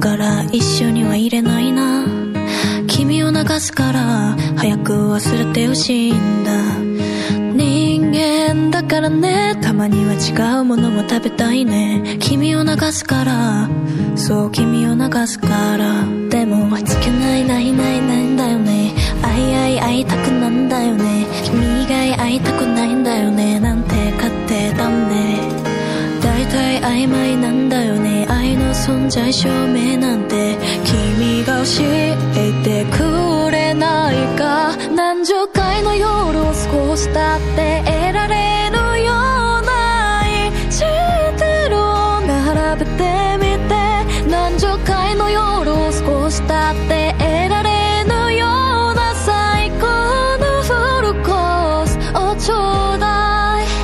から一緒にはいれないな。君を流すから早く忘れてほしいんだ。人間だからね、たまには違うものも食べたいね。君を流すから、そう君を流すから。でもつけないないないないんだよね。会いたくなんだよね。君以外会いたくないんだよね。なんて勝手だね。大体曖昧なんだよね。愛の存在証明なんて君が教えてくれないか。何十回の夜を過ごしたって得られるような愛してるを並べてみて。何十回の夜を過ごしたって得られるような最高のフルコースをちょうだい。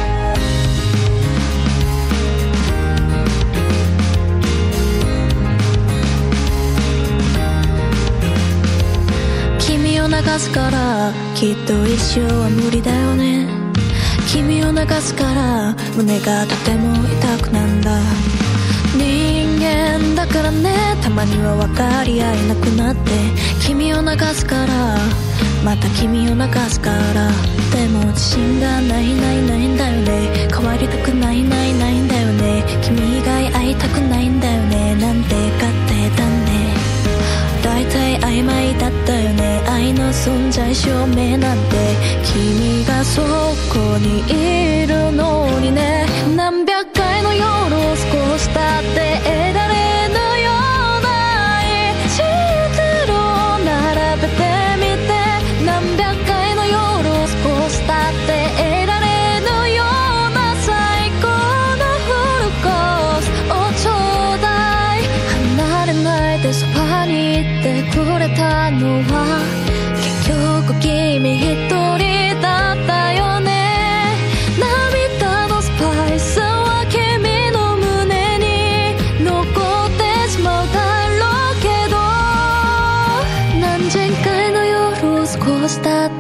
君を流すからきっと一生は無理だよね。君を流すから胸がとても痛くなんだ。人間だからね、たまには分かり合えなくなって。君を流すからまた君を流すから。でも自信がないないないんだよね。変わりたくないないないんだよね。君以外会いたくないんだよね。なんて勝手だね。大体曖昧だったよね。愛の存在証明なんて君がそこにいるのにね。何百回の夜を過ごしたって得られぬような愛してるを並べてみて。何百回の夜を過ごしたって得られぬような最高のフルコースをちょうだい。離れないでそばにいてくれたのは結局君一人だったよね。涙のスパイスは君の胸に残ってしまうだろうけど。何千回の夜を過ごしたっ